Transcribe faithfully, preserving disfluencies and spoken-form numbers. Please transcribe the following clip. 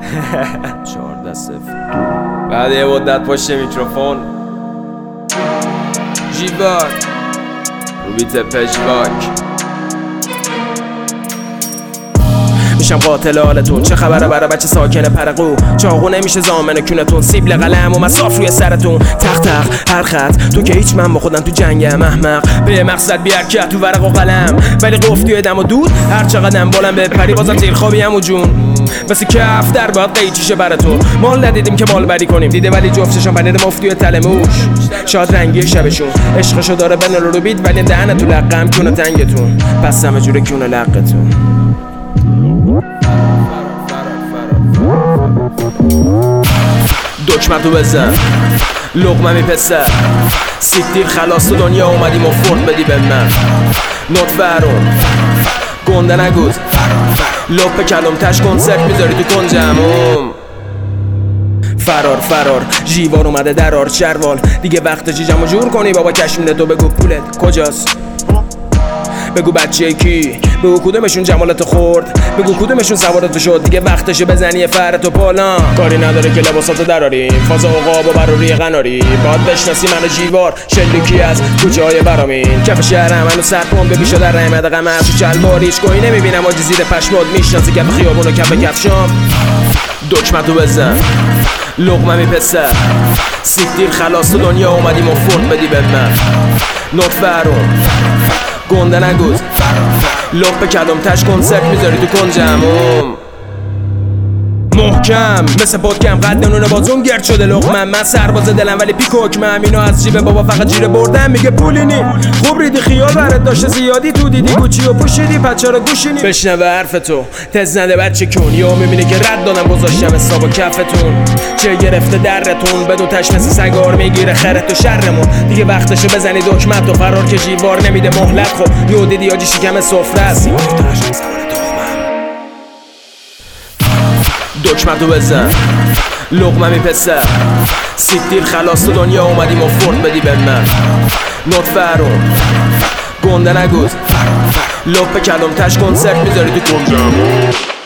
چهارده صفر بعد یه مدت پشت میکروفون جیواک روبیت پژواک میشم قاتل حالتون. چه خبره برای بچه ساکن پرقو؟ چاقو نمیشه زامن کونتون، سیبل قلم و مساف روی سرتون. تق تق هر خط تو که هیچ من با خودم تو جنگم احمق. به مقصد بی حرکت تو ورق و قلم، ولی قفتی دم و دود هر چقدرم بالم بپری بازم زیر خوابیم و جون. واسه کف در باید قیچیشه براتون. مال ندیدیم که مال بری کنیم، دیده ولی جفتشون پنیر مفتی و تلموش. شاد رنگی شبشون عشقشو داره بن رو بید، ولی دهنه تو لقم کونه تنگتون. پس همه جوره کونه لقتون. دکمتو بزن لقمه میپسر سیکتیر خلاص تو دنیا اومدیم و فرد بدی به من. نوت فرون گنده نگوز لپ کلم تش کنسرت میذاری تو کنجموم. فرار فرار جیوار اومده درار شروال دیگه وقت جیجمو جور کنی بابا کشمینه تو بگو پولت کجاست؟ بگو بچه کی؟ بگو کدومشون جمالتو خورد؟ بگو کدومشون سوارتو شد؟ دیگه وقتشه بزنی فرتو پالا. کاری نداره که لباساتو دراری فاز عقاب و براری قناری. باید بشناسی منو جیوار شلیکی از کوچه های برامین. کف شهرم منو سرپون ببیشو در رحمت قمر تو چلباریش گوی نمیبینم آجی زیر پشماد میشناسی کف خیابون و کف کفشام. دکمتو بزن لقمه میپسر سیکتیر خلاص تو دنیا اومدیم و فرد بدی به من. نوت فرون گنده نگوز لپ کلم تش کنسرت میذاری تو کنجموم. محکم مثل پدکم قد نونه بازون گرد شده لقمم. من سرباز دلم ولی پیکوکمم. اینو از جیب بابا فقط جیره بردم میگه پولینی. خوب ریدی خیال برات داشته زیادی تو دیدی گوچی و پوشیدی پچه رو گوشینی. بشنوه حرف تو تز نده بچه کن یا میبینی که رد دادم گذاشتم حساب و کفتون. چه گرفته درتون بدون تش مثل سگار میگیره خرت و شرمون. دیگه وقتشه بزنی دکمت و فرار که جیوار نمیده مهلت. خب یو دیدی آجی شکم سفره است. دکمتو بزن لقمه میپسر سیکتیر خلاص تو دنیا اومدیم و فرد بدی به من. نوت فرون گنده نگوز لپ کلم تش کنسرت میذاری تو کنجموم.